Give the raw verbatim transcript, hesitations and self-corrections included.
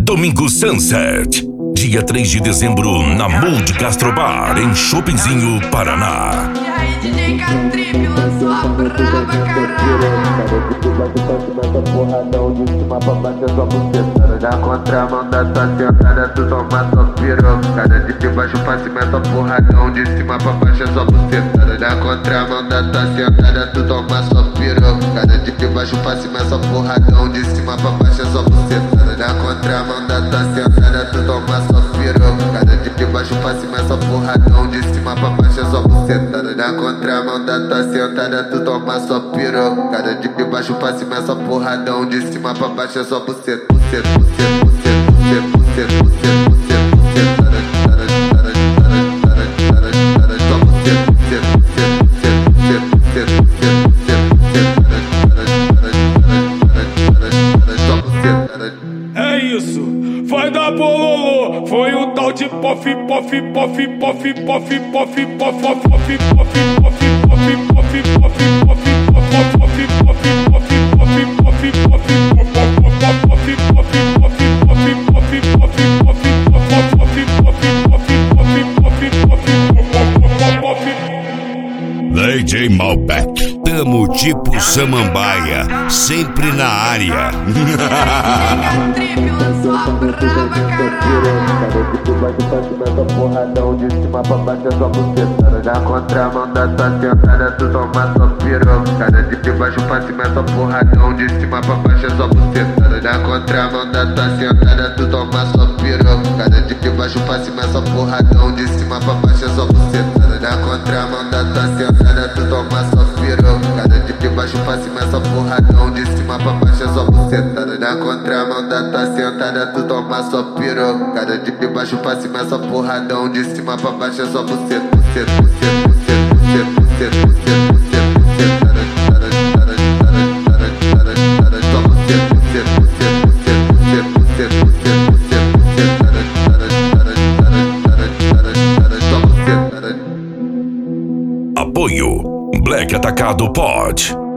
Domingo Sunset, dia três de dezembro, na Mood Gastrobar, em Shoppingzinho, Paraná. E aí, D J Catripe lançou a braba, caralho. Porradão de cima pra baixo, só buceta. Na contramão da tua sentada, tu toma só pirocada. De baixo pra cima, só porradão. De cima pra baixo, só buceta. Na contramão da tua sentada, tu toma só pirocada. De baixo pra cima, só porradão. De cima pra baixo, só buceta. Na contramão da tua sentada, tu toma só pirocada. De baixo pra cima, só porradão. De cima pra baixo, só buceta. Na contramão da tua sentada, tu toma só pirocada. De baixo pra cima, só porradão. De cima pra baixo, é só buceta, buceta, buceta, buceta, buceta, buceta, buceta, buceta, é isso, vai dar bololô. Foi um tal de pof, pof, pof, pof, pof, pof, pof, pof, pof, pof, pof, D J Malbec, tamo tipo Samambaia, sempre na área. Catripe lançou a braba, caralho. de baixo pra cima, só porradão. De cima pra baixo, é só buceta. Na contramão da tua sentada, tu toma só pirocada. De baixo pra cima, só porradão. De cima pra baixo, é só buceta. Na contramão da tua sentada, tu toma só pirocada. De baixo pra cima, só porradão. De cima pra baixo, é só buceta. Na contramão da tua sentada, tu toma só pirocada. De baixo pra cima, só porradão. De cima pra baixo, é só buceta. Na contramão da tua sentada, tu toma só pirocada. De baixo pra cima, é só porradão. De cima pra baixo, é só buceta, buceta, buceta, buceta, buceta, buceta, buceta, buceta, só buceta, buceta, buceta, buceta, buceta, buceta, só buceta. Apoio Black Atacado Pod.